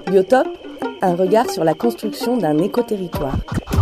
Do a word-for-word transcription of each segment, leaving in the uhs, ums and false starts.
Biotop, un regard sur la construction d'un écoterritoire.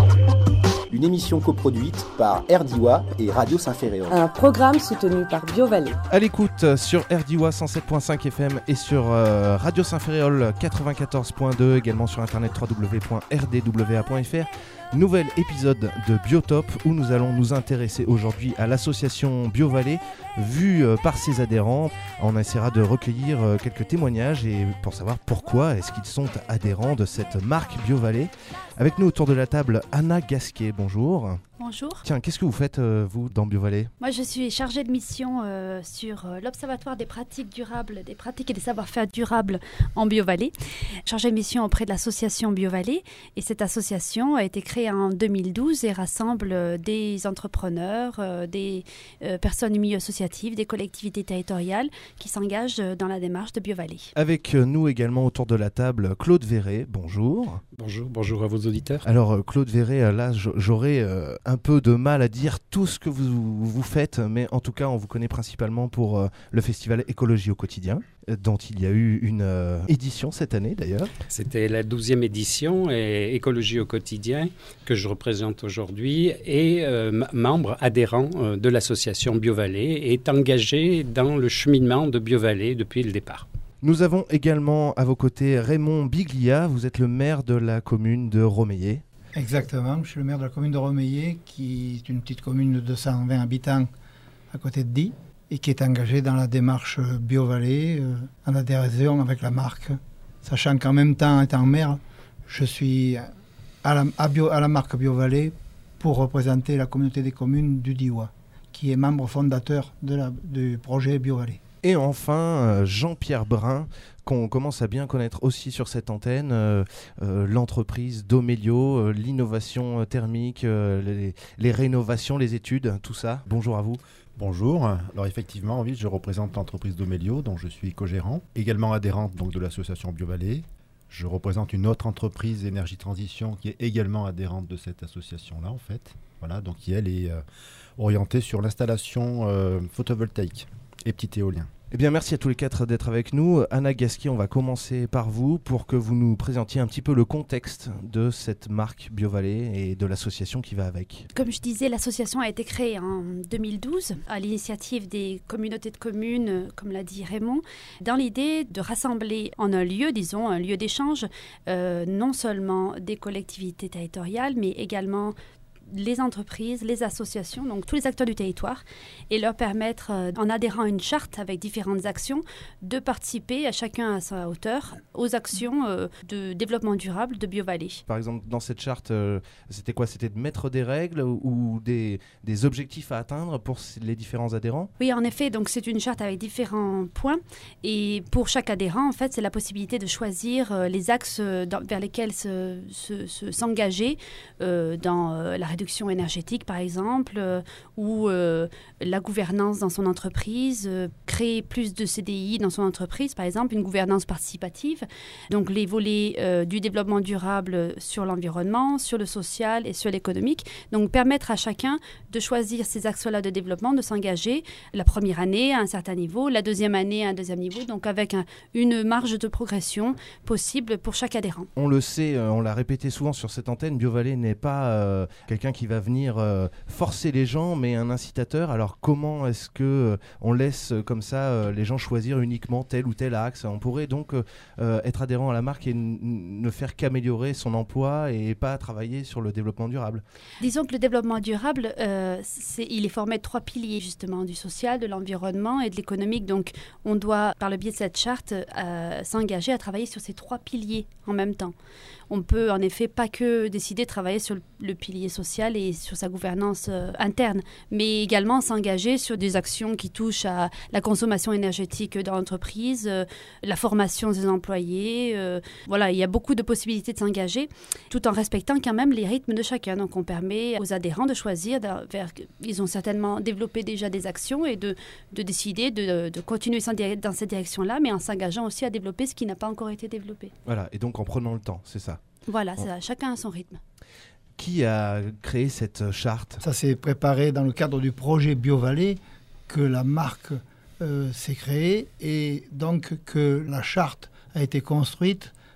Une émission coproduite par Erdiwa et Radio Saint-Ferréol. Un programme soutenu par Biovallée. À l'écoute sur Erdiwa cent sept virgule cinq F M et sur euh, Radio Saint-Ferréol quatre-vingt-quatorze virgule deux, également sur internet w w w point r d w a point f r. Nouvel épisode de Biotop où nous allons nous intéresser aujourd'hui à l'association Biovallée vue euh, par ses adhérents. On essaiera de recueillir euh, quelques témoignages et pour savoir pourquoi est-ce qu'ils sont adhérents de cette marque Biovallée. Avec nous autour de la table, Anna Gasquet, bonjour. Bonjour. Tiens, qu'est-ce que vous faites, euh, vous, dans Biovallée ? Moi, je suis chargée de mission euh, sur euh, l'Observatoire des pratiques durables, des pratiques et des savoir-faire durables en Biovallée. Chargée de mission auprès de l'association Biovallée. Et cette association a été créée en deux mille douze et rassemble euh, des entrepreneurs, euh, des euh, personnes du milieu associatif, des collectivités territoriales qui s'engagent euh, dans la démarche de Biovallée. Avec nous également autour de la table, Claude Verret, bonjour. Bonjour, bonjour à vos auditeurs. Alors, Claude Verret, là, j'aurais euh, un peu de mal à dire tout ce que vous, vous faites, mais en tout cas, on vous connaît principalement pour euh, le festival Écologie au quotidien, euh, dont il y a eu une euh, édition cette année d'ailleurs. C'était la douzième édition et Écologie au quotidien que je représente aujourd'hui et euh, m- membre adhérent euh, de l'association Biovallée et est engagé dans le cheminement de Biovallée depuis le départ. Nous avons également à vos côtés Raymond Biglia, vous êtes le maire de la commune de Romeyer. Exactement, je suis le maire de la commune de Romeyer, qui est une petite commune de deux cent vingt habitants à côté de Die, et qui est engagée dans la démarche Biovallée, euh, en adhésion avec la marque, sachant qu'en même temps, étant maire, je suis à la, à Bio, à la marque Biovallée pour représenter la communauté des communes du Diois, qui est membre fondateur de la, du projet Biovallée. Et enfin, Jean-Pierre Brun, qu'on commence à bien connaître aussi sur cette antenne, euh, euh, l'entreprise Domelio, euh, l'innovation thermique, euh, les, les rénovations, les études, tout ça. Bonjour à vous. Bonjour. Alors effectivement, oui, je représente l'entreprise Domelio, dont je suis co-gérant, également adhérente donc, de l'association Biovallée. Je représente une autre entreprise Énergie Transition qui est également adhérente de cette association-là, en fait. Voilà, donc qui, elle, est euh, orientée sur l'installation euh, photovoltaïque et petit éolien. Eh bien, merci à tous les quatre d'être avec nous. Anna Gasquet, on va commencer par vous pour que vous nous présentiez un petit peu le contexte de cette marque Biovallée et de l'association qui va avec. Comme je disais, l'association a été créée en deux mille douze à l'initiative des communautés de communes, comme l'a dit Raymond, dans l'idée de rassembler en un lieu, disons, un lieu d'échange, euh, non seulement des collectivités territoriales, mais également les entreprises, les associations, donc tous les acteurs du territoire, et leur permettre, euh, en adhérant à une charte avec différentes actions, de participer à chacun à sa hauteur aux actions euh, de développement durable de Biovallée. Par exemple, dans cette charte, euh, c'était quoi ? C'était de mettre des règles ou, ou des, des objectifs à atteindre pour les différents adhérents ? Oui, en effet, donc c'est une charte avec différents points, et pour chaque adhérent, en fait, c'est la possibilité de choisir euh, les axes euh, dans, vers lesquels se, se, se, s'engager euh, dans euh, la réduction énergétique, par exemple, euh, ou euh, la gouvernance dans son entreprise, euh, créer plus de C D I dans son entreprise, par exemple, une gouvernance participative. Donc, les volets euh, du développement durable sur l'environnement, sur le social et sur l'économique. Donc, permettre à chacun de choisir ces axes-là de développement, de s'engager la première année à un certain niveau, la deuxième année à un deuxième niveau, donc avec un, une marge de progression possible pour chaque adhérent. On le sait, on l'a répété souvent sur cette antenne, Biovallée n'est pas euh, quelqu'un qui va venir euh, forcer les gens, mais un incitateur. Alors comment est-ce que euh, on laisse euh, comme ça euh, les gens choisir uniquement tel ou tel axe ? On pourrait donc euh, être adhérent à la marque et n- ne faire qu'améliorer son emploi et pas travailler sur le développement durable. Disons que le développement durable, euh, c'est, il est formé de trois piliers justement, du social, de l'environnement et de l'économique. Donc on doit, par le biais de cette charte, euh, s'engager à travailler sur ces trois piliers en même temps. On peut en effet pas que décider de travailler sur le, le pilier social et sur sa gouvernance euh, interne, mais également s'engager sur des actions qui touchent à la consommation énergétique de l'entreprise, euh, la formation des employés. Euh, voilà, il y a beaucoup de possibilités de s'engager, tout en respectant quand même les rythmes de chacun. Donc on permet aux adhérents de choisir, de, vers, ils ont certainement développé déjà des actions et de, de décider de, de continuer dans cette direction-là, mais en s'engageant aussi à développer ce qui n'a pas encore été développé. Voilà, et donc en prenant le temps, c'est ça. Voilà, c'est ça, chacun a son rythme. Qui a créé cette charte ? Ça s'est préparé dans le cadre du projet Biovallée que la marque euh, s'est créée et donc que la charte a été construite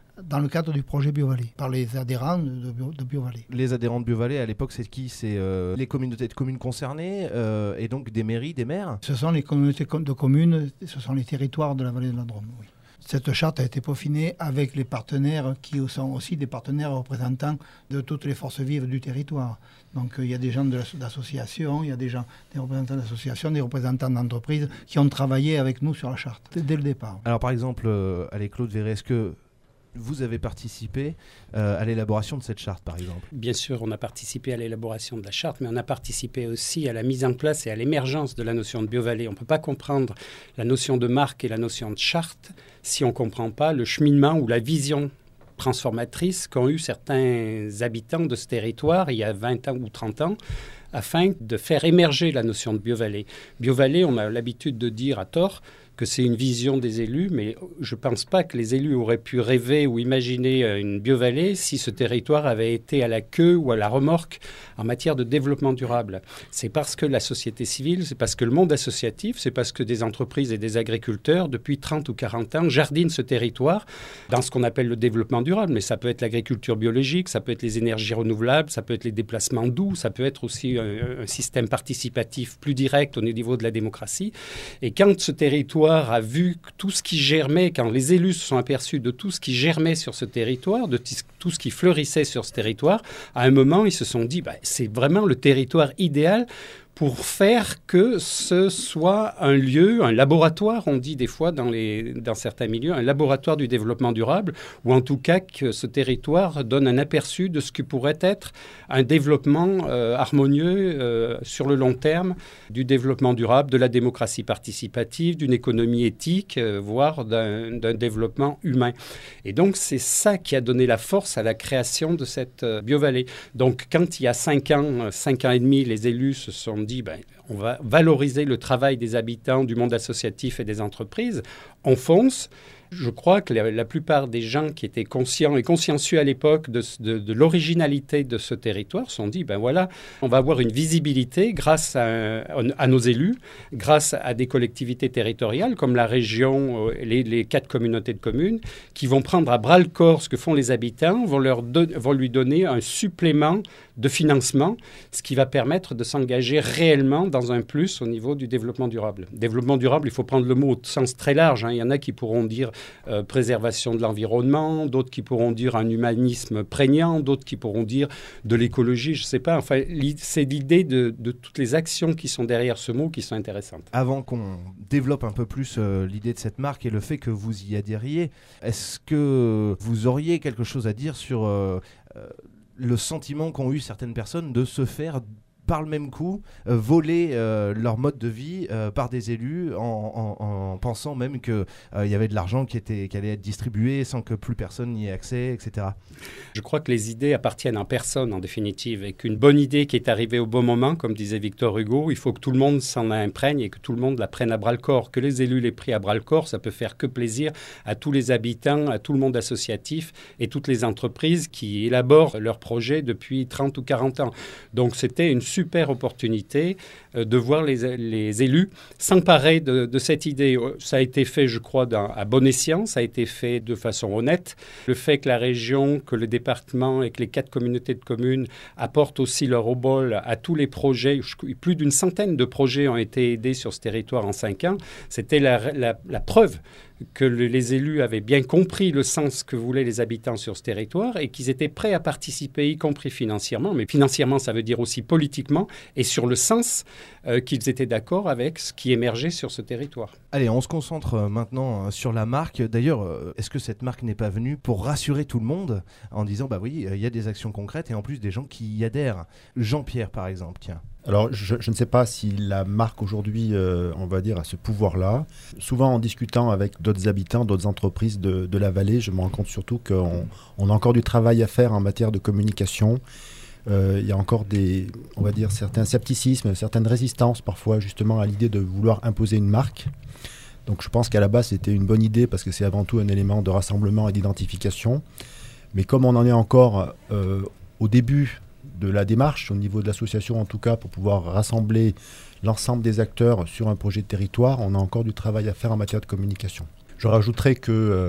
dans le cadre du projet BioVallée, par les adhérents de, Bio, de BioVallée. Les adhérents de BioVallée, à l'époque, c'est qui? C'est euh, les communautés de communes concernées euh, et donc des mairies, des maires? Ce sont les communautés de communes, ce sont les territoires de la vallée de la Drôme, oui. Cette charte a été peaufinée avec les partenaires qui sont aussi des partenaires représentants de toutes les forces vives du territoire. Donc il y a des gens de l'association, il y a des gens, des représentants d'associations, des représentants d'entreprises qui ont travaillé avec nous sur la charte dès le départ. Alors par exemple, euh, allez Claude Verret, est-ce que vous avez participé euh, à l'élaboration de cette charte, par exemple? Bien sûr, on a participé à l'élaboration de la charte, mais on a participé aussi à la mise en place et à l'émergence de la notion de BioVallée. On ne peut pas comprendre la notion de marque et la notion de charte si on ne comprend pas le cheminement ou la vision transformatrice qu'ont eu certains habitants de ce territoire il y a vingt ans ou trente ans, afin de faire émerger la notion de BioVallée. BioVallée, on a l'habitude de dire à tort que c'est une vision des élus, mais je ne pense pas que les élus auraient pu rêver ou imaginer une biovallée si ce territoire avait été à la queue ou à la remorque en matière de développement durable. C'est parce que la société civile, c'est parce que le monde associatif, c'est parce que des entreprises et des agriculteurs, depuis trente ou quarante ans, jardinent ce territoire dans ce qu'on appelle le développement durable. Mais ça peut être l'agriculture biologique, ça peut être les énergies renouvelables, ça peut être les déplacements doux, ça peut être aussi un, un système participatif plus direct au niveau de la démocratie. Et quand ce territoire a vu tout ce qui germait, quand les élus se sont aperçus de tout ce qui germait sur ce territoire, de t- tout ce qui fleurissait sur ce territoire, à un moment, ils se sont dit, bah, c'est vraiment le territoire idéal pour faire que ce soit un lieu, un laboratoire, on dit des fois dans, les, dans certains milieux, un laboratoire du développement durable, ou en tout cas que ce territoire donne un aperçu de ce que pourrait être un développement euh, harmonieux euh, sur le long terme du développement durable, de la démocratie participative, d'une économie éthique, euh, voire d'un, d'un développement humain. Et donc, c'est ça qui a donné la force à la création de cette euh, biovallée. Donc, quand il y a cinq ans, cinq ans et demi, les élus se sont dit, ben, on va valoriser le travail des habitants, du monde associatif et des entreprises, on fonce. Je crois que la, la plupart des gens qui étaient conscients et consciencieux à l'époque de, de, de l'originalité de ce territoire se sont dit, ben voilà, on va avoir une visibilité grâce à, à nos élus, grâce à des collectivités territoriales comme la région, les, les quatre communautés de communes, qui vont prendre à bras-le-corps ce que font les habitants, vont, leur don, vont lui donner un supplément de financement, ce qui va permettre de s'engager réellement dans un plus au niveau du développement durable. Développement durable, il faut prendre le mot au sens très large, hein. Il y en a qui pourront dire euh, préservation de l'environnement, d'autres qui pourront dire un humanisme prégnant, d'autres qui pourront dire de l'écologie, je ne sais pas. Enfin, c'est l'idée de, de toutes les actions qui sont derrière ce mot qui sont intéressantes. Avant qu'on développe un peu plus euh, l'idée de cette marque et le fait que vous y adhériez, est-ce que vous auriez quelque chose à dire sur euh, euh, le sentiment qu'ont eu certaines personnes de se faire par le même coup euh, voler euh, leur mode de vie euh, par des élus en, en, en pensant même qu'il euh, y avait de l'argent qui, était, qui allait être distribué sans que plus personne n'y ait accès, et cetera. Je crois que les idées appartiennent en personne en définitive et qu'une bonne idée qui est arrivée au bon moment, comme disait Victor Hugo, il faut que tout le monde s'en imprègne et que tout le monde la prenne à bras-le-corps. Que les élus l'aient pris à bras-le-corps, ça peut faire que plaisir à tous les habitants, à tout le monde associatif et toutes les entreprises qui élaborent leurs projets depuis trente ou quarante ans. Donc c'était une super opportunité euh, de voir les, les élus s'emparer de, de cette idée. Ça a été fait, je crois, dans, à bon escient, ça a été fait de façon honnête. Le fait que la région, que le département et que les quatre communautés de communes apportent aussi leur obol à tous les projets, plus d'une centaine de projets ont été aidés sur ce territoire en cinq ans, c'était la, la, la preuve que le, les élus avaient bien compris le sens que voulaient les habitants sur ce territoire et qu'ils étaient prêts à participer, y compris financièrement. Mais financièrement, ça veut dire aussi politiquement et sur le sens euh, qu'ils étaient d'accord avec ce qui émergeait sur ce territoire. Allez, on se concentre euh, maintenant euh, sur la marque. D'ailleurs, euh, est-ce que cette marque n'est pas venue pour rassurer tout le monde en disant, bah oui, il euh, y a des actions concrètes et en plus des gens qui y adhèrent? Jean-Pierre, par exemple, tiens. Alors, je, je ne sais pas si la marque aujourd'hui, euh, on va dire, a ce pouvoir-là. Souvent, en discutant avec d'autres habitants, d'autres entreprises de, de la vallée, je me rends compte surtout qu'on on a encore du travail à faire en matière de communication. Euh, il y a encore des, on va dire, certains scepticismes, certaines résistances parfois justement à l'idée de vouloir imposer une marque. Donc, je pense qu'à la base, c'était une bonne idée parce que c'est avant tout un élément de rassemblement et d'identification. Mais comme on en est encore euh, au début de la démarche, au niveau de l'association en tout cas, pour pouvoir rassembler l'ensemble des acteurs sur un projet de territoire, on a encore du travail à faire en matière de communication. Je rajouterais que euh,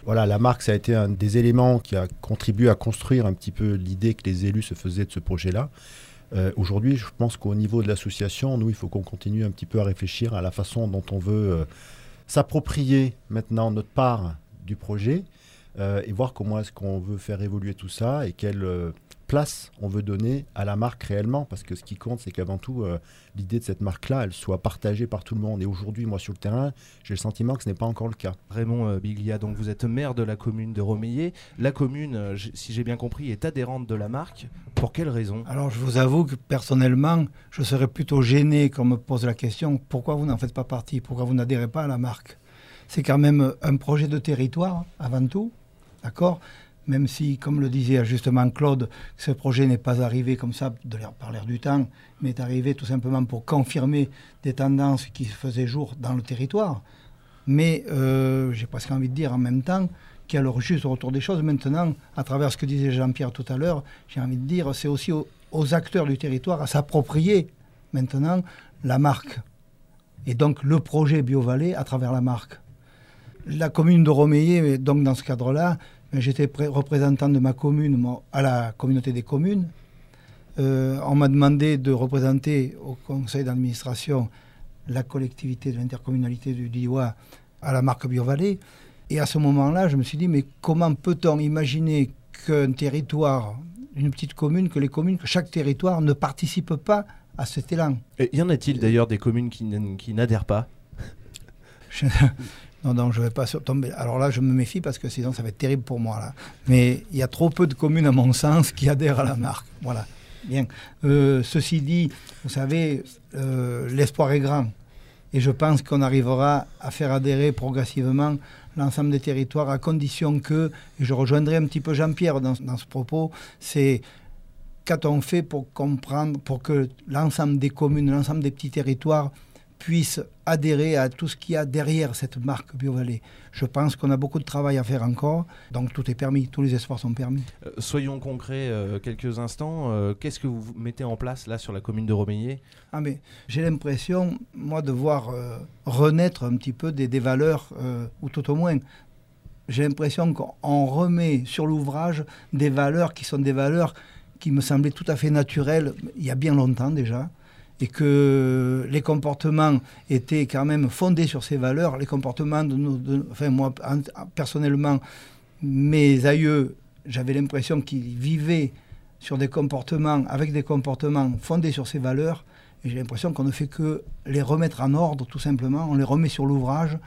Voilà, la marque, ça a été un des éléments qui a contribué à construire un petit peu l'idée que les élus se faisaient de ce projet-là. Euh, aujourd'hui, je pense qu'au niveau de l'association, nous, il faut qu'on continue un petit peu à réfléchir à la façon dont on veut euh, s'approprier maintenant notre part du projet euh, et voir comment est-ce qu'on veut faire évoluer tout ça et quelle euh, place on veut donner à la marque réellement. Parce que ce qui compte, c'est qu'avant tout, euh, l'idée de cette marque-là, elle soit partagée par tout le monde. Et aujourd'hui, moi, sur le terrain, j'ai le sentiment que ce n'est pas encore le cas. Raymond euh, Biglia, donc vous êtes maire de la commune de Rommeillet. La commune, euh, j- si j'ai bien compris, est adhérente de la marque. Pour quelle raison ? Alors je vous avoue que personnellement, je serais plutôt gêné qu'on me pose la question « Pourquoi vous n'en faites pas partie ? Pourquoi vous n'adhérez pas à la marque ?» C'est quand même un projet de territoire, avant tout, d'accord ? Même si, comme le disait justement Claude, ce projet n'est pas arrivé comme ça de l'air, par l'air du temps, mais est arrivé tout simplement pour confirmer des tendances qui se faisaient jour dans le territoire. Mais euh, j'ai presque envie de dire en même temps qu'il y a le juste retour des choses. Maintenant, à travers ce que disait Jean-Pierre tout à l'heure, j'ai envie de dire c'est aussi aux, aux acteurs du territoire à s'approprier maintenant la marque. Et donc le projet BioVallée à travers la marque. La commune de Rommeillet, donc dans ce cadre-là, j'étais pré- représentant de ma commune moi, à la communauté des communes. Euh, on m'a demandé de représenter au conseil d'administration la collectivité de l'intercommunalité du Diois à la marque BioVallée. Et à ce moment-là, je me suis dit, mais comment peut-on imaginer qu'un territoire, une petite commune, que les communes, que chaque territoire ne participe pas à cet élan ? Et y en a-t-il d'ailleurs des communes qui, n- qui n'adhèrent pas ? Je... Non, non, je ne vais pas tomber. Alors là, je me méfie parce que sinon, ça va être terrible pour moi. Là. Mais il y a trop peu de communes, à mon sens, qui adhèrent à la marque. Voilà. Bien. Euh, ceci dit, vous savez, euh, l'espoir est grand. Et je pense qu'on arrivera à faire adhérer progressivement l'ensemble des territoires à condition que, et je rejoindrai un petit peu Jean-Pierre dans, dans ce propos, c'est qu'a-t-on fait pour comprendre, pour que l'ensemble des communes, l'ensemble des petits territoires puissent adhérer à tout ce qu'il y a derrière cette marque BioVallée. Je pense qu'on a beaucoup de travail à faire encore, donc tout est permis, tous les espoirs sont permis. Euh, soyons concrets euh, quelques instants. Euh, qu'est-ce que vous mettez en place là sur la commune de Rommeillet ? Ah mais j'ai l'impression, moi, de voir euh, renaître un petit peu des, des valeurs, euh, ou tout au moins, j'ai l'impression qu'on remet sur l'ouvrage des valeurs qui sont des valeurs qui me semblaient tout à fait naturelles il y a bien longtemps déjà, et que les comportements étaient quand même fondés sur ces valeurs. Les comportements de nos... De, enfin, moi, en, personnellement, mes aïeux, j'avais l'impression qu'ils vivaient sur des comportements, avec des comportements fondés sur ces valeurs, et j'ai l'impression qu'on ne fait que les remettre en ordre, tout simplement. On les remet sur l'ouvrage,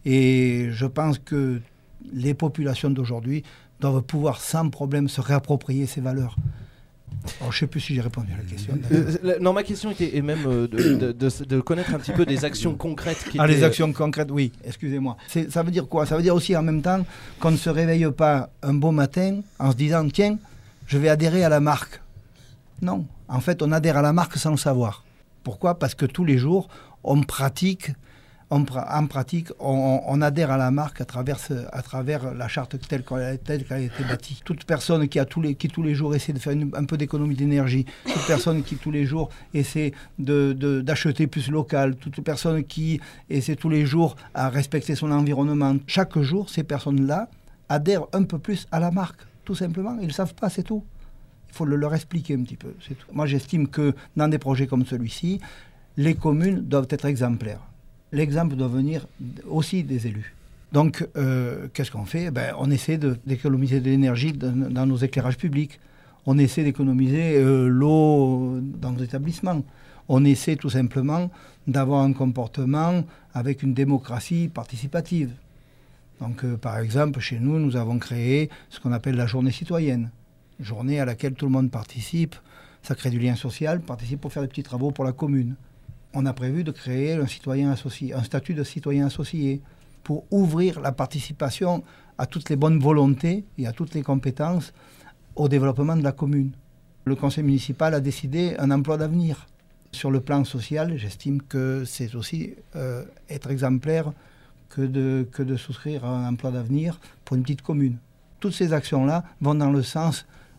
et je pense que les populations d'aujourd'hui doivent pouvoir sans problème se réapproprier ces valeurs. Alors, je ne sais plus si j'ai répondu à la question. Euh, non, ma question était même euh, de, de, de, de connaître un petit peu des actions concrètes. Qui ah, étaient... les actions concrètes, oui, excusez-moi. C'est, ça veut dire quoi ? Ça veut dire aussi en même temps qu'on ne se réveille pas un beau matin en se disant « Tiens, je vais adhérer à la marque ». Non, en fait, on adhère à la marque sans le savoir. Pourquoi ? Parce que tous les jours, on pratique... On, en pratique, on, on adhère à la marque à travers, à travers la charte telle qu'elle, telle qu'elle a été bâtie. Toute personne qui, a tous les, qui tous les jours essaie de faire une, un peu d'économie d'énergie, toute personne qui tous les jours essaie de, de, d'acheter plus local, toute personne qui essaie tous les jours à respecter son environnement, chaque jour, ces personnes-là adhèrent un peu plus à la marque, tout simplement. Ils ne le savent pas, c'est tout. Il faut le leur expliquer un petit peu, c'est tout. Moi, j'estime que dans des projets comme celui-ci, les communes doivent être exemplaires. L'exemple doit venir aussi des élus. Donc, euh, qu'est-ce qu'on fait ? Ben, on essaie de, d'économiser de l'énergie dans, dans nos éclairages publics. On essaie d'économiser euh, l'eau dans nos établissements. On essaie tout simplement d'avoir un comportement avec une démocratie participative. Donc, euh, par exemple, chez nous, nous avons créé ce qu'on appelle la journée citoyenne. Journée à laquelle tout le monde participe. Ça crée du lien social, participe pour faire des petits travaux pour la commune. On a prévu de créer un, citoyen associé, un statut de citoyen associé pour ouvrir la participation à toutes les bonnes volontés et à toutes les compétences au développement de la commune. Le conseil municipal a décidé un emploi d'avenir. Sur le plan social, j'estime que c'est aussi euh, être exemplaire que de, que de souscrire à un emploi d'avenir pour une petite commune. Toutes ces actions-là vont dans le sens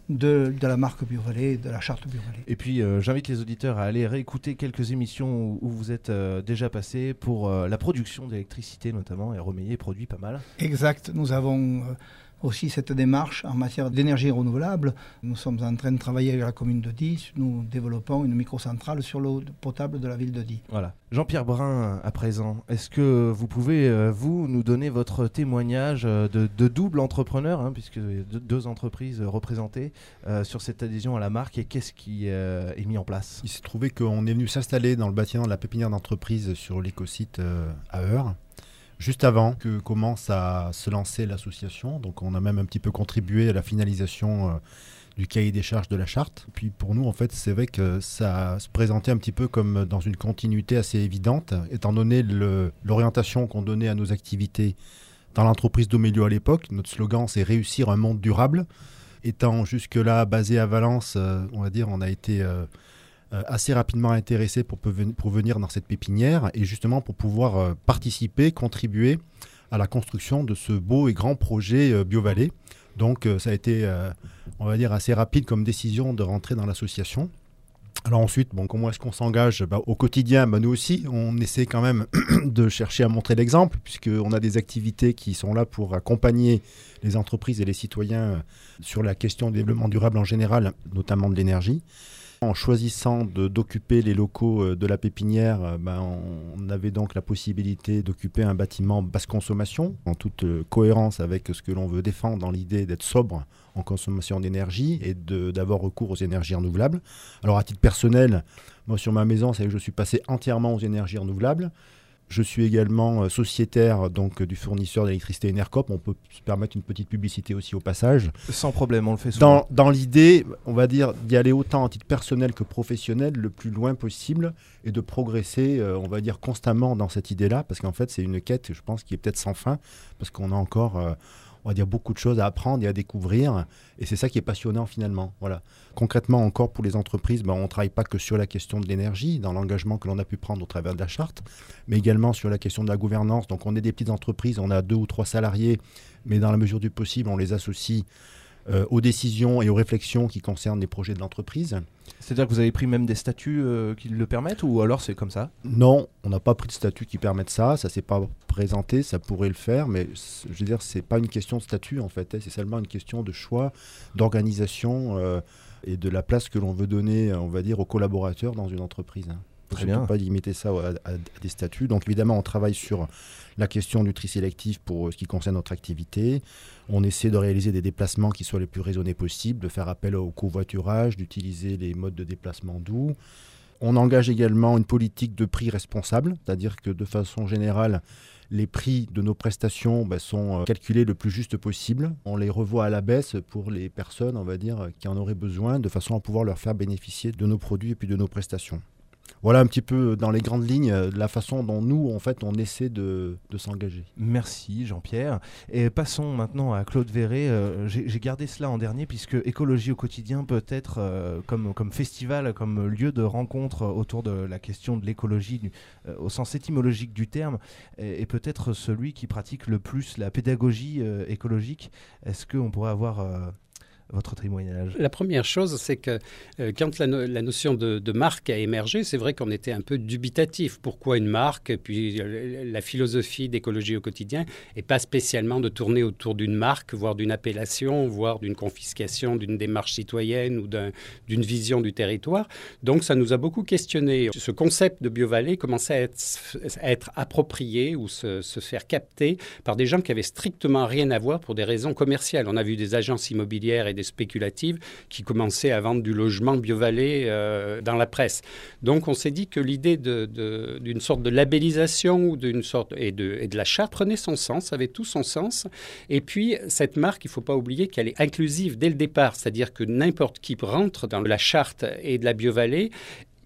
de, de la marque BioVallée, de la charte BioVallée. Et puis euh, j'invite les auditeurs à aller réécouter quelques émissions où, où vous êtes euh, déjà passé pour euh, la production d'électricité notamment, et Romeillet produit pas mal. Exact, nous avons euh, aussi cette démarche en matière d'énergie renouvelable. Nous sommes en train de travailler avec la commune de Die, nous développons une microcentrale sur l'eau potable de la ville de Die. Voilà. Jean-Pierre Brun, à présent, est-ce que vous pouvez, euh, vous, nous donner votre témoignage euh, de, de double entrepreneur, hein, puisque deux, deux entreprises représentées euh, sur cette adhésion à la marque, et qu'est-ce qui euh, est mis en place? Il s'est trouvé qu'on est venu s'installer dans le bâtiment de la pépinière d'entreprise sur l'écosite euh, à Eure, juste avant que commence à se lancer l'association. Donc on a même un petit peu contribué à la finalisation euh, du cahier des charges de la charte. Puis pour nous, en fait, c'est vrai que ça se présentait un petit peu comme dans une continuité assez évidente, étant donné le, l'orientation qu'on donnait à nos activités dans l'entreprise d'Omelio à l'époque. Notre slogan, c'est « Réussir un monde durable ». Étant jusque-là basé à Valence, euh, on va dire, on a été euh, euh, assez rapidement intéressé pour, pour venir dans cette pépinière et justement pour pouvoir euh, participer, contribuer à la construction de ce beau et grand projet euh, BioVallée. Donc euh, ça a été, euh, on va dire, assez rapide comme décision de rentrer dans l'association. Alors ensuite, bon, comment est-ce qu'on s'engage? Bah, au quotidien, bah, nous aussi, on essaie quand même de chercher à montrer l'exemple, puisqu'on a des activités qui sont là pour accompagner les entreprises et les citoyens sur la question du développement durable en général, notamment de l'énergie. En choisissant de, d'occuper les locaux de la pépinière, ben, on avait donc la possibilité d'occuper un bâtiment basse consommation, en toute cohérence avec ce que l'on veut défendre dans l'idée d'être sobre en consommation d'énergie et de, d'avoir recours aux énergies renouvelables. Alors à titre personnel, moi sur ma maison, c'est que je suis passé entièrement aux énergies renouvelables. Je suis également sociétaire donc, du fournisseur d'électricité Enercop. On peut se permettre une petite publicité aussi au passage. Sans problème, on le fait souvent. Dans, dans l'idée, on va dire, d'y aller autant en titre personnel que professionnel, le plus loin possible, et de progresser, euh, on va dire, constamment dans cette idée-là, parce qu'en fait, c'est une quête, je pense, qui est peut-être sans fin, parce qu'on a encore... Euh, on va dire beaucoup de choses à apprendre et à découvrir, et c'est ça qui est passionnant finalement. Voilà. Concrètement encore pour les entreprises, ben, on ne travaille pas que sur la question de l'énergie, dans l'engagement que l'on a pu prendre au travers de la charte, mais également sur la question de la gouvernance. Donc on est des petites entreprises, on a deux ou trois salariés, mais dans la mesure du possible, on les associe euh, aux décisions et aux réflexions qui concernent les projets de l'entreprise. C'est-à-dire que vous avez pris même des statuts euh, qui le permettent, ou alors c'est comme ça? Non, on n'a pas pris de statut qui permettent ça, ça ne s'est pas présenté, ça pourrait le faire, mais je veux dire, ce n'est pas une question de statut en fait, hein, c'est seulement une question de choix, d'organisation euh, et de la place que l'on veut donner, on va dire, aux collaborateurs dans une entreprise. Hein. Très surtout bien. Pas limiter ça à, à, à des statuts. Donc évidemment, on travaille sur la question du tri sélectif pour ce qui concerne notre activité. On essaie de réaliser des déplacements qui soient les plus raisonnés possibles, de faire appel au covoiturage, d'utiliser les modes de déplacement doux. On engage également une politique de prix responsable, c'est-à-dire que de façon générale, les prix de nos prestations ben, sont calculés le plus juste possible. On les revoit à la baisse pour les personnes, on va dire, qui en auraient besoin, de façon à pouvoir leur faire bénéficier de nos produits et puis de nos prestations. Voilà un petit peu dans les grandes lignes la façon dont nous, en fait, on essaie de, de s'engager. Merci Jean-Pierre. Et passons maintenant à Claude Verret. Euh, j'ai, j'ai gardé cela en dernier puisque Écologie au quotidien peut être euh, comme, comme festival, comme lieu de rencontre autour de la question de l'écologie du, euh, au sens étymologique du terme, et, et peut-être celui qui pratique le plus la pédagogie euh, écologique. Est-ce qu'on pourrait avoir... Euh, votre témoignage? La première chose, c'est que euh, quand la, no- la notion de, de marque a émergé, c'est vrai qu'on était un peu dubitatif. Pourquoi une marque? Et puis euh, la philosophie d'écologie au quotidien n'est pas spécialement de tourner autour d'une marque, voire d'une appellation, voire d'une confiscation, d'une démarche citoyenne ou d'un, d'une vision du territoire. Donc ça nous a beaucoup questionné. Ce concept de BioVallée commençait à être, à être approprié ou se, se faire capter par des gens qui avaient strictement rien à voir pour des raisons commerciales. On a vu des agences immobilières et des spéculatives qui commençaient à vendre du logement BioVallée euh, dans la presse. Donc on s'est dit que l'idée de, de, d'une sorte de labellisation ou d'une sorte, et, de, et de la charte prenait son sens, avait tout son sens. Et puis cette marque, il ne faut pas oublier qu'elle est inclusive dès le départ, c'est-à-dire que n'importe qui rentre dans la charte et de la BioVallée,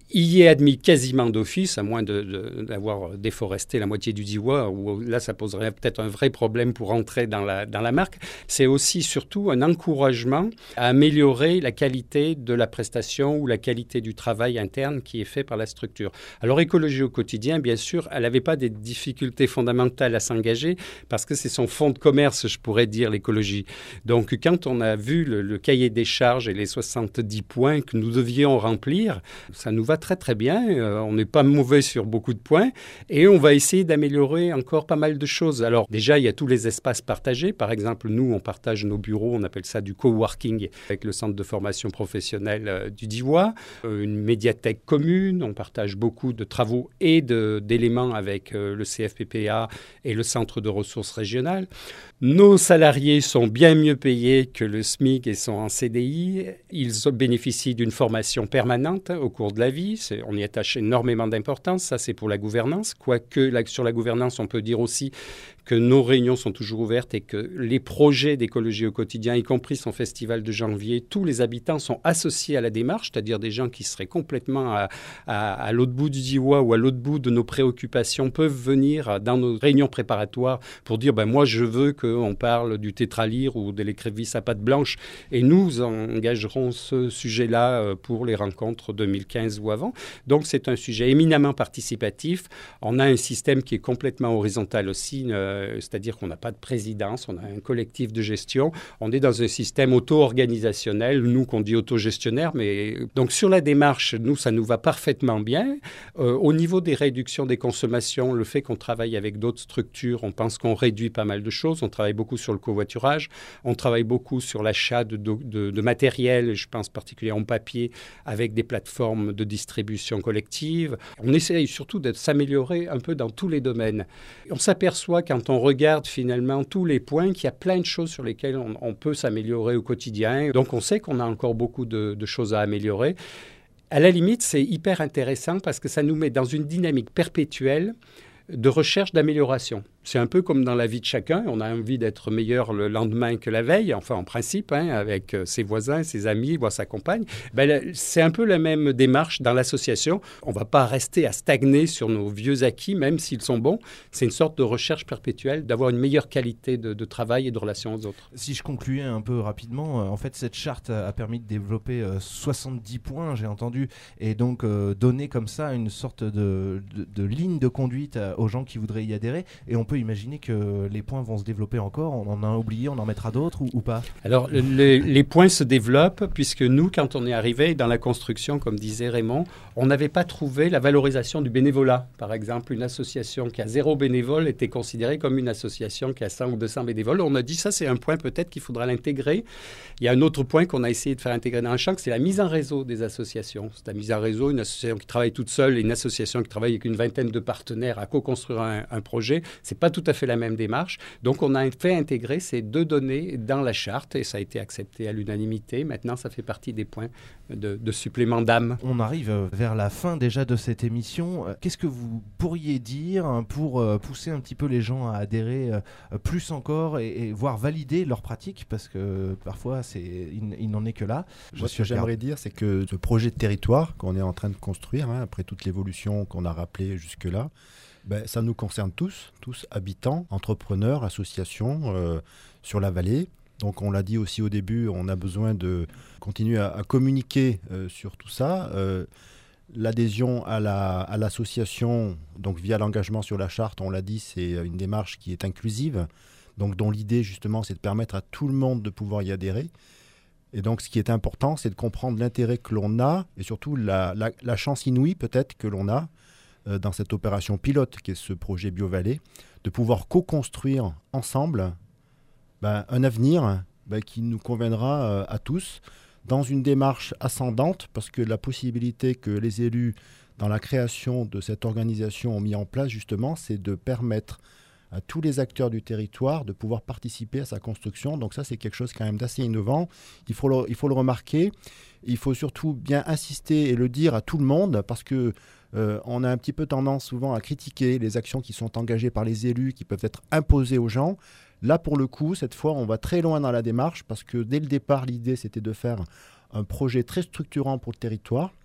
Il y est admis quasiment d'office, à moins de, de, d'avoir déforesté la moitié du Diois, où là, ça poserait peut-être un vrai problème pour entrer dans la, dans la marque. C'est aussi surtout un encouragement à améliorer la qualité de la prestation ou la qualité du travail interne qui est fait par la structure. Alors, Écologie au quotidien, bien sûr, elle n'avait pas des difficultés fondamentales à s'engager parce que c'est son fonds de commerce, je pourrais dire, l'écologie. Donc, quand on a vu le, le cahier des charges et les soixante-dix points que nous devions remplir, ça nous va très très bien, euh, on n'est pas mauvais sur beaucoup de points et on va essayer d'améliorer encore pas mal de choses. Alors déjà, il y a tous les espaces partagés. Par exemple, nous, on partage nos bureaux, on appelle ça du coworking avec le centre de formation professionnelle euh, du Diois, euh, une médiathèque commune, on partage beaucoup de travaux et de, d'éléments avec euh, le C F P P A et le centre de ressources régionales. Nos salariés sont bien mieux payés que le SMIC et sont en C D I. Ils bénéficient d'une formation permanente au cours de la vie. C'est, on y attache énormément d'importance. Ça, c'est pour la gouvernance. Quoique là, sur la gouvernance, on peut dire aussi que nos réunions sont toujours ouvertes et que les projets d'écologie au quotidien, y compris son festival de janvier, tous les habitants sont associés à la démarche, c'est-à-dire des gens qui seraient complètement à, à, à l'autre bout du Diois ou à l'autre bout de nos préoccupations peuvent venir dans nos réunions préparatoires pour dire ben, « moi, je veux qu'on parle du tétralyre ou de l'écrevisse à pattes blanches » et nous engagerons ce sujet-là pour les rencontres deux mille quinze ou avant. Donc, c'est un sujet éminemment participatif. On a un système qui est complètement horizontal aussi, euh, c'est-à-dire qu'on n'a pas de présidence, on a un collectif de gestion. On est dans un système auto-organisationnel, nous qu'on dit autogestionnaire, mais donc sur la démarche, nous, ça nous va parfaitement bien. Euh, au niveau des réductions des consommations, le fait qu'on travaille avec d'autres structures, on pense qu'on réduit pas mal de choses. On travaille beaucoup sur le covoiturage, on travaille beaucoup sur l'achat de, de, de, de matériel, je pense particulièrement en papier, avec des plateformes de distribution collective. On essaye surtout de s'améliorer un peu dans tous les domaines. On s'aperçoit quand on regarde finalement tous les points qu'il y a plein de choses sur lesquelles on, on peut s'améliorer au quotidien. Donc on sait qu'on a encore beaucoup de, de choses à améliorer. À la limite, c'est hyper intéressant parce que ça nous met dans une dynamique perpétuelle de recherche d'amélioration. C'est un peu comme dans la vie de chacun. On a envie d'être meilleur le lendemain que la veille, enfin en principe, hein, avec ses voisins, ses amis, voire sa compagne. Ben, c'est un peu la même démarche dans l'association. On ne va pas rester à stagner sur nos vieux acquis, même s'ils sont bons. C'est une sorte de recherche perpétuelle, d'avoir une meilleure qualité de, de travail et de relation aux autres. Si je concluais un peu rapidement, euh, en fait, cette charte a permis de développer euh, soixante-dix points, j'ai entendu, et donc euh, donner comme ça une sorte de, de, de ligne de conduite à, aux gens qui voudraient y adhérer. Et on peut imaginer que les points vont se développer encore. On en a oublié, on en mettra d'autres ou, ou pas? Alors, le, les points se développent puisque nous, quand on est arrivé dans la construction, comme disait Raymond, on n'avait pas trouvé la valorisation du bénévolat. Par exemple, une association qui a zéro bénévole était considérée comme une association qui a cent ou deux cents bénévoles. On a dit ça, c'est un point peut-être qu'il faudra l'intégrer. Il y a un autre point qu'on a essayé de faire intégrer dans le champ, c'est la mise en réseau des associations. C'est la mise en réseau, une association qui travaille toute seule et une association qui travaille avec une vingtaine de partenaires à co-construire un, un projet. C'est pas tout à fait la même démarche. Donc, on a fait intégrer ces deux données dans la charte et ça a été accepté à l'unanimité. Maintenant, ça fait partie des points de, de supplément d'âme. On arrive vers la fin déjà de cette émission. Qu'est-ce que vous pourriez dire pour pousser un petit peu les gens à adhérer plus encore et, et voire valider leurs pratiques? Parce que parfois, c'est, il, il n'en est que là. Moi, ce que j'aimerais dire, c'est que ce projet de territoire qu'on est en train de construire, hein, après toute l'évolution qu'on a rappelée jusque-là, ben, ça nous concerne tous, tous habitants, entrepreneurs, associations euh, sur la vallée. Donc on l'a dit aussi au début, on a besoin de continuer à, à communiquer euh, sur tout ça. Euh, l'adhésion à, la, à l'association, donc via l'engagement sur la charte, on l'a dit, c'est une démarche qui est inclusive, donc dont l'idée justement c'est de permettre à tout le monde de pouvoir y adhérer. Et donc ce qui est important, c'est de comprendre l'intérêt que l'on a et surtout la, la, la chance inouïe peut-être que l'on a dans cette opération pilote qui est ce projet BioVallée, de pouvoir co-construire ensemble ben, un avenir ben, qui nous conviendra euh, à tous dans une démarche ascendante, parce que la possibilité que les élus, dans la création de cette organisation, ont mis en place justement, c'est de permettre à tous les acteurs du territoire de pouvoir participer à sa construction. Donc ça, c'est quelque chose quand même d'assez innovant. Il faut le, il faut le remarquer. Il faut surtout bien insister et le dire à tout le monde, parce que Euh, on a un petit peu tendance souvent à critiquer les actions qui sont engagées par les élus, qui peuvent être imposées aux gens. Là, pour le coup, cette fois, on va très loin dans la démarche parce que dès le départ, l'idée, c'était de faire un projet très structurant pour le territoire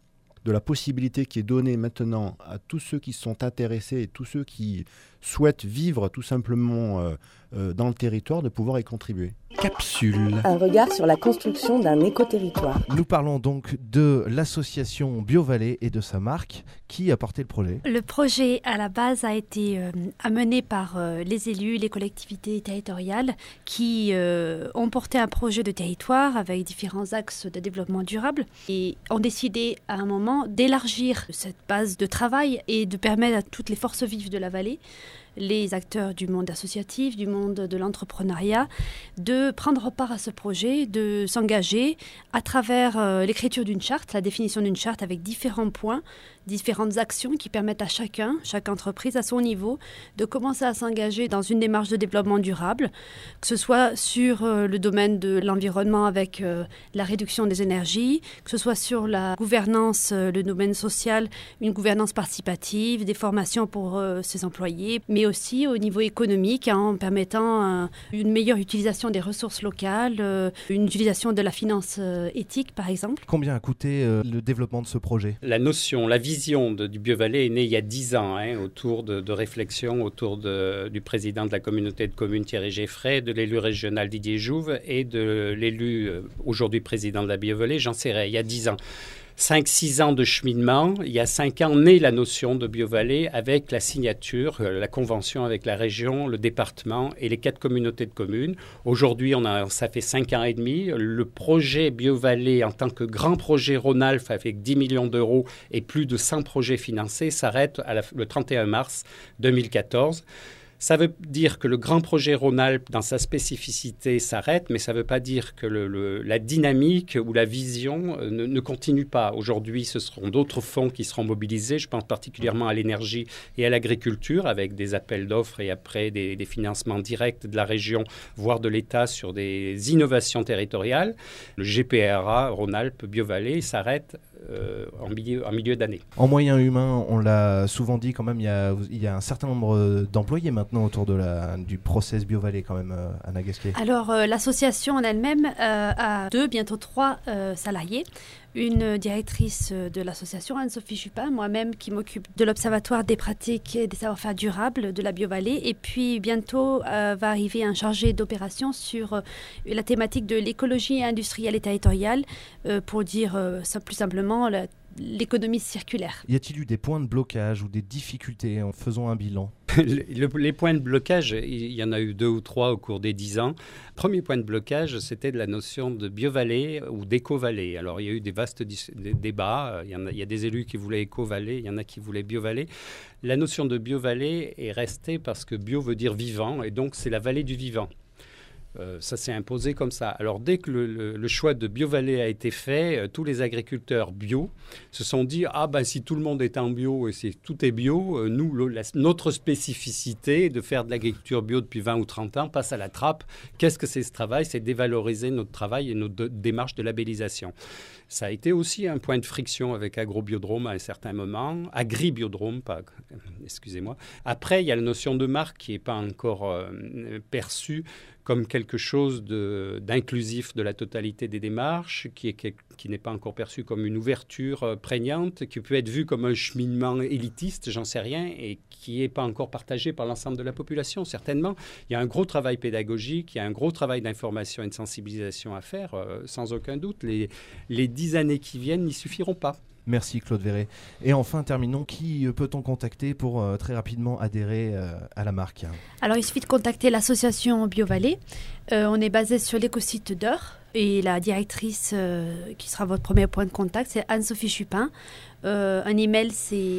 de la possibilité qui est donnée maintenant à tous ceux qui sont intéressés et tous ceux qui souhaitent vivre tout simplement euh, euh, dans le territoire de pouvoir y contribuer. Capsule. Un regard sur la construction d'un éco-territoire. Nous parlons donc de l'association BioVallée et de sa marque. Qui a porté le projet ? Le projet, à la base, a été euh, amené par euh, les élus, les collectivités territoriales qui euh, ont porté un projet de territoire avec différents axes de développement durable et ont décidé à un moment d'élargir cette base de travail et de permettre à toutes les forces vives de la vallée, les acteurs du monde associatif, du monde de l'entrepreneuriat, de prendre part à ce projet, de s'engager à travers euh, l'écriture d'une charte, la définition d'une charte avec différents points, différentes actions qui permettent à chacun, chaque entreprise à son niveau, de commencer à s'engager dans une démarche de développement durable, que ce soit sur euh, le domaine de l'environnement avec euh, la réduction des énergies, que ce soit sur la gouvernance, euh, le domaine social, une gouvernance participative, des formations pour euh, ses employés, mais aussi au niveau économique hein, en permettant euh, une meilleure utilisation des ressources locales, euh, une utilisation de la finance euh, éthique par exemple. Combien a coûté euh, le développement de ce projet ? La notion, la vision de, du BioVallée est née il y a dix ans, hein, autour de, de réflexions, autour de, du président de la communauté de communes Thierry Geffray, de l'élu régional Didier Jouve et de l'élu euh, aujourd'hui président de la BioVallée, Jean Serret, il y a dix ans. cinq six ans de cheminement, il y a cinq ans naît la notion de BioVallée avec la signature, la convention avec la région, le département et les quatre communautés de communes. Aujourd'hui, on a, ça fait cinq ans et demi. Le projet BioVallée en tant que grand projet Rhône-Alpes avec dix millions d'euros et plus de cent projets financés s'arrête à la, le trente et un mars deux mille quatorze. Ça veut dire que le grand projet Rhône-Alpes, dans sa spécificité, s'arrête, mais ça ne veut pas dire que le, le, la dynamique ou la vision ne, ne continue pas. Aujourd'hui, ce seront d'autres fonds qui seront mobilisés. Je pense particulièrement à l'énergie et à l'agriculture, avec des appels d'offres et après des, des financements directs de la région, voire de l'État sur des innovations territoriales. Le G P R A Rhône-Alpes BioVallée s'arrête Euh, en milieu, en milieu d'année. En moyen humain, on l'a souvent dit quand même, il y a, il y a un certain nombre d'employés maintenant autour de la, du process BioVallée quand même, euh, Anna Gasquet. Alors, euh, l'association en elle-même euh, a deux, bientôt trois euh, salariés. Une directrice de l'association, Anne-Sophie Chupin, moi-même qui m'occupe de l'Observatoire des pratiques et des savoir-faire durables de la BioVallée. Et puis bientôt euh, va arriver un chargé d'opération sur euh, la thématique de l'écologie industrielle et territoriale, euh, pour dire euh, ça, plus simplement la, l'économie circulaire. Y a-t-il eu des points de blocage ou des difficultés en faisant un bilan ? Le, les points de blocage, il y en a eu deux ou trois au cours des dix ans. Premier point de blocage, c'était de la notion de BioVallée ou d'éco-vallée. Alors, il y a eu des vastes dis- des débats. Il y, en a, il y a des élus qui voulaient éco-vallée, il y en a qui voulaient BioVallée. La notion de BioVallée est restée parce que bio veut dire vivant, et donc c'est la vallée du vivant. Euh, ça s'est imposé comme ça. Alors, dès que le, le, le choix de BioVallée a été fait, euh, tous les agriculteurs bio se sont dit « Ah, ben si tout le monde est en bio et si tout est bio, euh, nous, le, la, notre spécificité de faire de l'agriculture bio depuis vingt ou trente ans passe à la trappe. Qu'est-ce que c'est ce travail ? C'est dévaloriser notre travail et notre de, démarche de labellisation. » Ça a été aussi un point de friction avec Agrobiodrome à un certain moment. Agribiodrome, pas, excusez-moi. Après, il y a la notion de marque qui n'est pas encore euh, perçue comme quelque chose de, d'inclusif de la totalité des démarches, qui, est, qui n'est pas encore perçu comme une ouverture euh, prégnante, qui peut être vu comme un cheminement élitiste, j'en sais rien, et qui n'est pas encore partagé par l'ensemble de la population, certainement. Il y a un gros travail pédagogique, il y a un gros travail d'information et de sensibilisation à faire, euh, sans aucun doute. Les, les dix années qui viennent n'y suffiront pas. Merci Claude Verret. Et enfin, terminons. Qui peut-on contacter pour euh, très rapidement adhérer euh, à la marque ? Alors, il suffit de contacter l'association BioVallée. Euh, on est basé sur l'écosite d'Eure. Et la directrice euh, qui sera votre premier point de contact, c'est Anne-Sophie Chupin. Euh, un email, c'est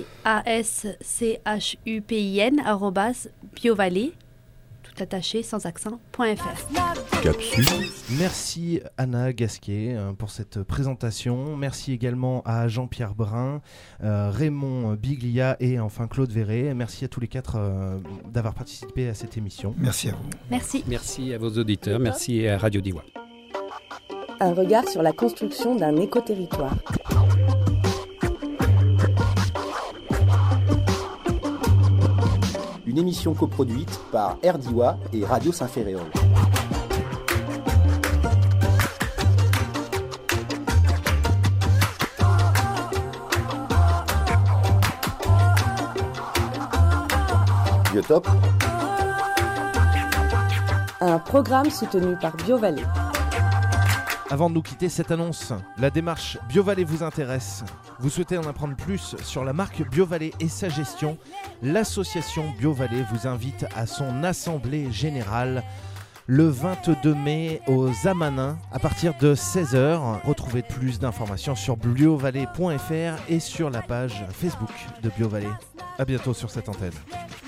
aschupin arobase biovallée, tout attaché, sans accent, .fr. Capsule. Merci Anna Gasquet euh, pour cette présentation. Merci également à Jean-Pierre Brun, euh, Raymond Biglia et enfin Claude Verret. Merci à tous les quatre euh, d'avoir participé à cette émission. Merci à vous. Merci. Merci à vos auditeurs. Merci à Radio Diois. Un regard sur la construction d'un éco-territoire. Une émission coproduite par R D I W A et Radio Saint-Ferréol. Biotope, un programme soutenu par BioVallée. Avant de nous quitter, cette annonce, la démarche BioVallée vous intéresse. Vous souhaitez en apprendre plus sur la marque BioVallée et sa gestion. L'association BioVallée vous invite à son assemblée générale le vingt-deux mai aux Amanins à partir de seize heures. Retrouvez plus d'informations sur biovallée point f r et sur la page Facebook de BioVallée. À bientôt sur cette antenne.